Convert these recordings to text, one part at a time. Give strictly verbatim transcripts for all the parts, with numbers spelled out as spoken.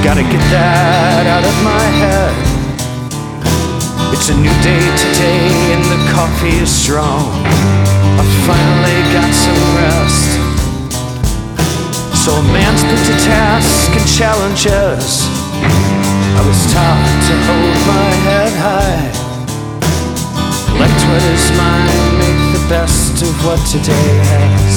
Gotta get that out of my head. It's a new day today and the coffee is strong. I finally got some rest. So a man's put to task and challenges. I was taught to hold my head high. Collect what is mine, make the best of what today has.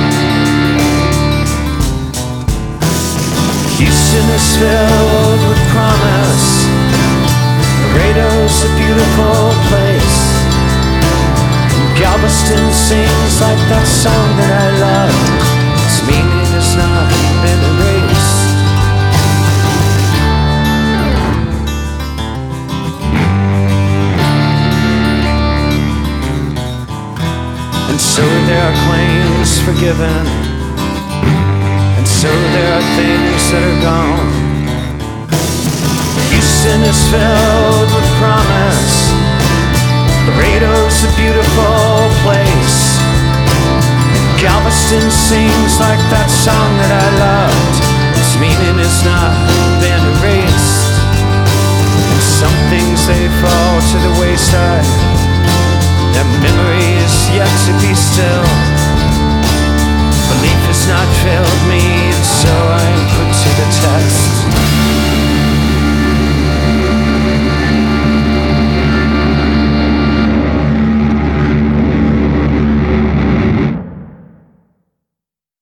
Houston is filled with promise. Laredo's a beautiful place. And Galveston sings like that song that I love. Its meaning has not been erased. And so there are claims forgiven, and so there are things that are gone. Houston is filled with promise. Laredo's a beautiful place. Galveston sings like that song that I loved. Its meaning has not been erased. And some things they fall to the wayside.